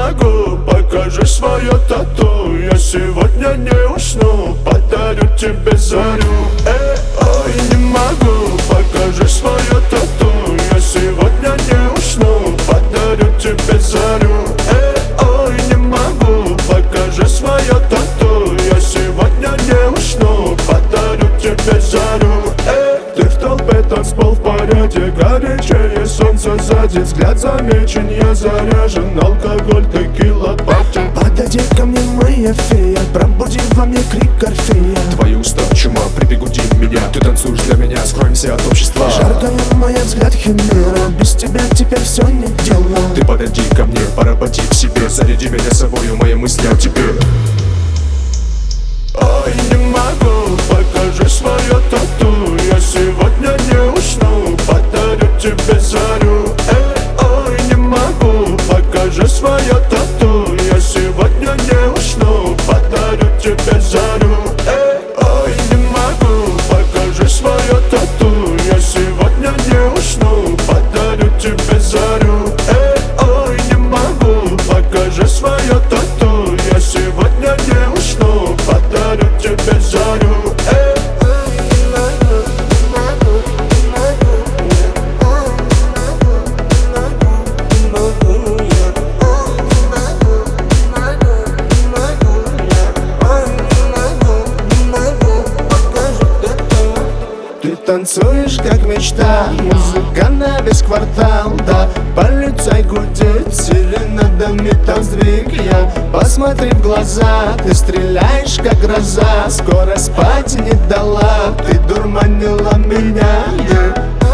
могу, покажи свое тату. Я сегодня не усну, подарю тебе зарю. Ой, не могу, покажи свое тату. Я сегодня не усну, подарю тебе зарю. Ой, не могу, покажи свое тату. Я сегодня не усну, подарю тебе зарю. Ты в толпе танцпол в порядке, горячее солнце сзади. Взгляд замечен, я заряжен, алкоголь, текила, пати. Подойди ко мне, моя фея, пробуди во мне крик Орфея. Твои уста чума, прибегуди меня. Ты танцуешь для меня, скроемся от общества. Жаркая моя взгляд химера, без тебя теперь все не дело. Ты подойди ко мне, поработи в себе, заряди меня собою, мои мысли о тебе. Ой, не могу, покажи свое тату. Я сегодня не усну, подарю тебе зарю. Ой, не могу, покажи свое тату. Я сегодня не усну, подарю тебе зарю. Ой, не могу, покажи свое тату. Я сегодня не усну, подарю тебе зарю. Ой, не могу, покажи свое тату. Я сегодня не усну, подарю тебе зарю. Ты танцуешь как мечта, музыка на весь квартал, да. Полицай гудит, сирена дымит, там сдвиг я. Посмотри в глаза, ты стреляешь как гроза. Скоро спать не дала, ты дурманила меня, yeah.